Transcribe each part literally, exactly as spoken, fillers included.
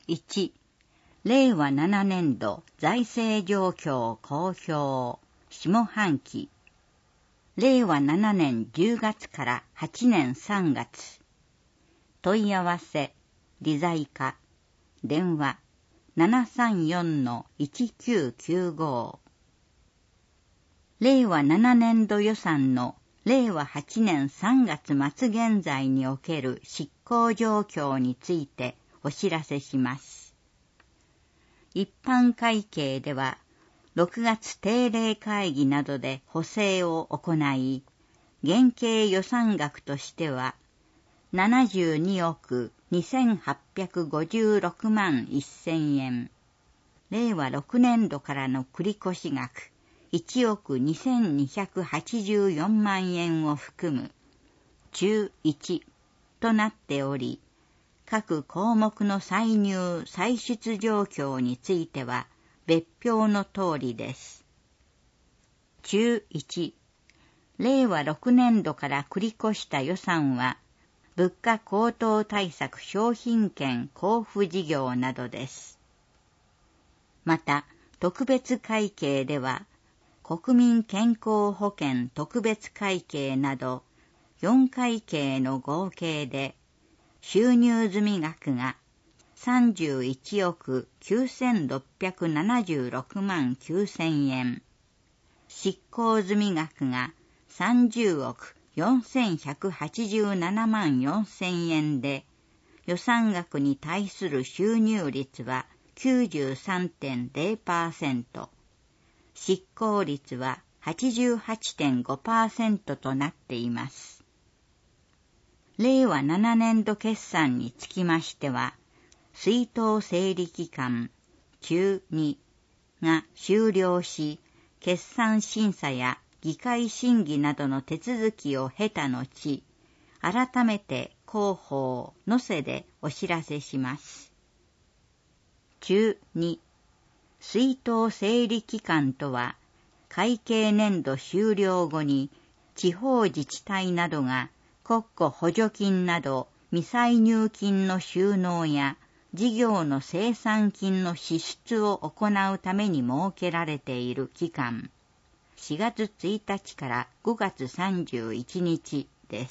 いち、れいわななねんど財政状況公表下半期。れいわななねんじゅうがつからはちねんさんがつ。問い合わせ、理財課、電話 ななさんよんのいちきゅうきゅうご。れいわななねんど予算のれいわはちねんさんがつ末現在における執行状況についてお知らせします。一般会計では、ろくがつ定例会議などで補正を行い、現計予算額としては、ななじゅうにおくにせんはっぴゃくごじゅうろくまんせんえん、れいわろくねんどからの繰越額いちおくにせんにひゃくはちじゅうよんまんえんを含む中いちとなっており、各項目の歳入・歳出状況については別表の通りです。中いち、れいわろくねんどから繰り越した予算は、物価高騰対策商品券交付事業などです。また、特別会計では、国民健康保険特別会計など、よん会計の合計で、収入済額がさんじゅういちおくきゅうせんろっぴゃくななじゅうろくまんきゅうせんえん、執行済額がさんじゅうおくよんせんひゃくはちじゅうななまんよんせんえんで、予算額に対する収入率は きゅうじゅうさんてんぜろパーセント、執行率は はちじゅうはちてんごパーセント となっています。れいわななねんど決算につきましては、出納整理期間中にが終了し、決算審査や議会審議などの手続きを経た後、改めて広報のせでお知らせします。中に、出納整理期間とは、会計年度終了後に地方自治体などが国庫補助金など未歳入金の収納や事業の生産金の支出を行うために設けられている期間、しがつついたちからごがつさんじゅういちにちです。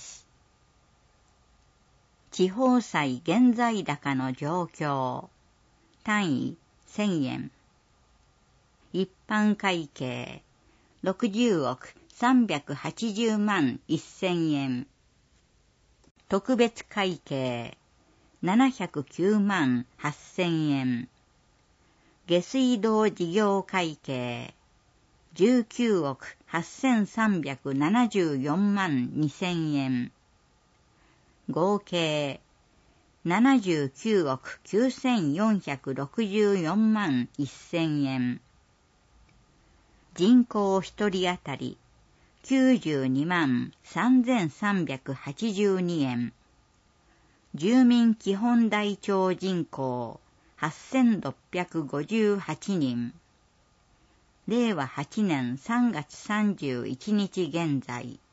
地方債現在高の状況、単位せんえん。一般会計ろくじゅうおくさんびゃくはちじゅうまんせんえん。特別会計ななひゃくきゅうまんはっせんえん。下水道事業会計じゅうきゅうおくはっせんさんびゃくななじゅうよんまんにせんえん。合計ななじゅうきゅうおくきゅうせんよんひゃくろくじゅうよんまんせんえん。人口一人当たりきゅうじゅうにまんさんぜんさんびゃくはちじゅうにえん。住民基本台帳人口はっせんろっぴゃくごじゅうはちにん。れいわはちねんさんがつさんじゅういちにち現在。